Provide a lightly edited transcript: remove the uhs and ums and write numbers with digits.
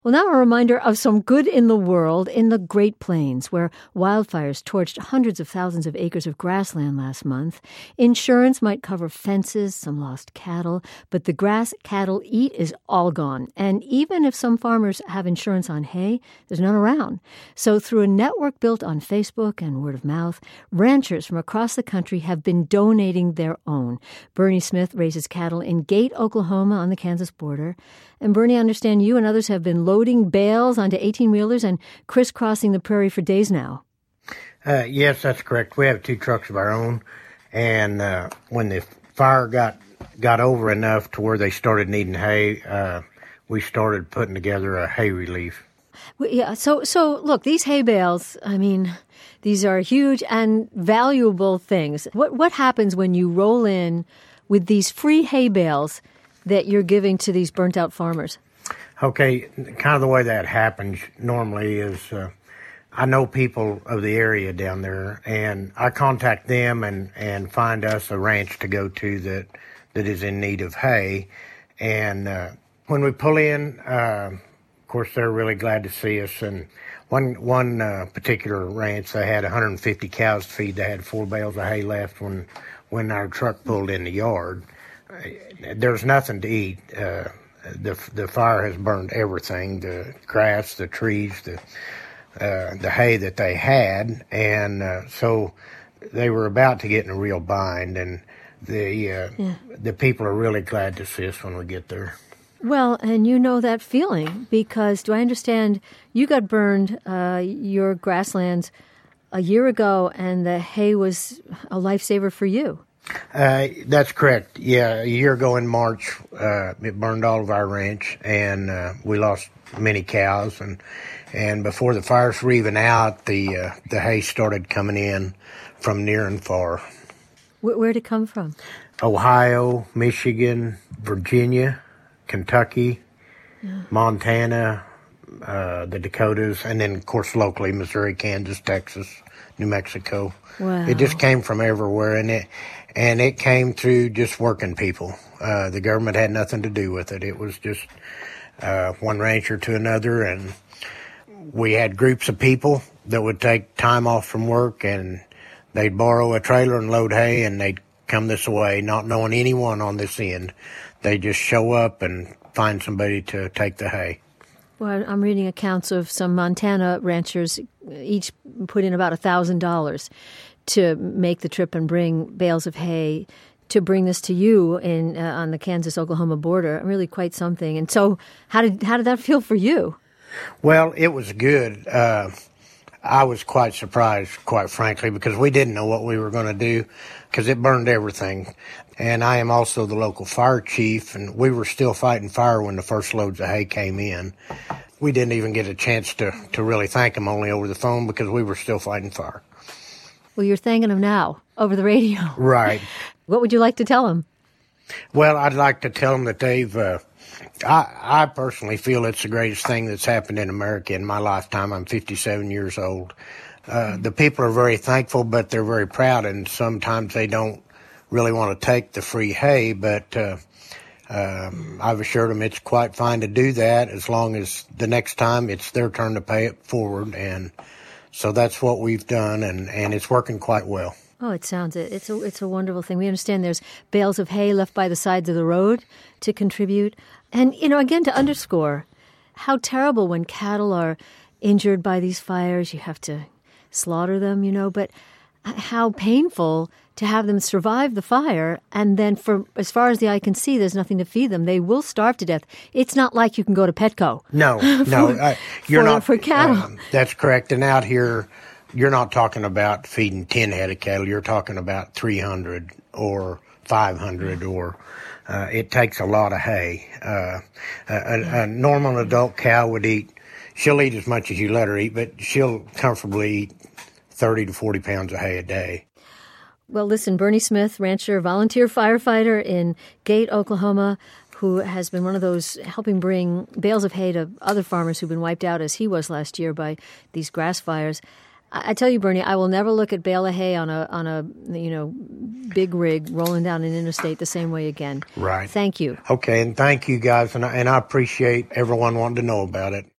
Well, now a reminder of some good in the world in the Great Plains, where wildfires torched hundreds of thousands of acres of grassland last month. Insurance might cover fences, some lost cattle, but the grass cattle eat is all gone. And even if some farmers have insurance on hay, there's none around. So through a network built on Facebook and word of mouth, ranchers from across the country have been donating their own. Bernie Smith raises cattle in Gate, Oklahoma on the Kansas border. And Bernie, I understand you and others have been loading bales onto 18-wheelers and crisscrossing the prairie for days now. Yes, that's correct. We have 2 trucks of our own. And when the fire got over enough to where they started needing hay, we started putting together a hay relief. Yeah, so look, these hay bales, I mean, these are huge and valuable things. What happens when you roll in with these free hay bales that you're giving to these burnt-out farmers? Okay, kind of the way that happens normally is I know people of the area down there, and I contact them and find us a ranch to go to that is in need of hay. And when we pull in, of course, they're really glad to see us. And one particular ranch, they had 150 cows to feed. They had 4 bales of hay left when our truck pulled in the yard. There's nothing to eat. The fire has burned everything, the grass, the trees, the hay that they had. And so they were about to get in a real bind. And the people are really glad to see us when we get there. Well, and you know that feeling because, do I understand, you got burned your grasslands a year ago and the hay was a lifesaver for you. That's correct. Yeah, a year ago in March, it burned all of our ranch, and we lost many cows. And before the fires were even out, the hay started coming in from near and far. Where'd it come from? Ohio, Michigan, Virginia, Kentucky, Montana, the Dakotas, and then, of course, locally, Missouri, Kansas, Texas, New Mexico. Wow. It just came from everywhere, and it came through just working people. The government had nothing to do with it. It was just one rancher to another, and we had groups of people that would take time off from work, and they'd borrow a trailer and load hay, and they'd come this way, not knowing anyone on this end. They'd just show up and find somebody to take the hay. Well, I'm reading accounts of some Montana ranchers each put in about $1,000 to make the trip and bring bales of hay to bring this to you in on the Kansas-Oklahoma border. Really quite something. And so how did that feel for you? Well, it was good. I was quite surprised, quite frankly, because we didn't know what we were going to do because it burned everything. And I am also the local fire chief, and we were still fighting fire when the first loads of hay came in. We didn't even get a chance to really thank them, only over the phone, because we were still fighting fire. Well, you're thanking them now over the radio. Right. What would you like to tell them? Well, I'd like to tell them that they've, I personally feel it's the greatest thing that's happened in America in my lifetime. I'm 57 years old. The people are very thankful, but they're very proud, and sometimes they don't really want to take the free hay, but I've assured them it's quite fine to do that as long as the next time it's their turn to pay it forward. And so that's what we've done, and it's working quite well. Oh, it's a wonderful thing. We understand there's bales of hay left by the sides of the road to contribute. And, again, to underscore how terrible when cattle are injured by these fires, you have to slaughter them, but how painful to have them survive the fire, and then for as far as the eye can see, there's nothing to feed them. They will starve to death. It's not like you can go to Petco. No, you're not. For cattle. That's correct. And out here, you're not talking about feeding 10 head of cattle. You're talking about 300 or 500 or it takes a lot of hay. A normal adult cow would she'll eat as much as you let her eat, but she'll comfortably eat 30 to 40 pounds of hay a day. Well, listen, Bernie Smith, rancher, volunteer firefighter in Gate, Oklahoma, who has been one of those helping bring bales of hay to other farmers who've been wiped out as he was last year by these grass fires. I tell you, Bernie, I will never look at bale of hay on a big rig rolling down an interstate the same way again. Right. Thank you. Okay, and thank you guys, and I appreciate everyone wanting to know about it.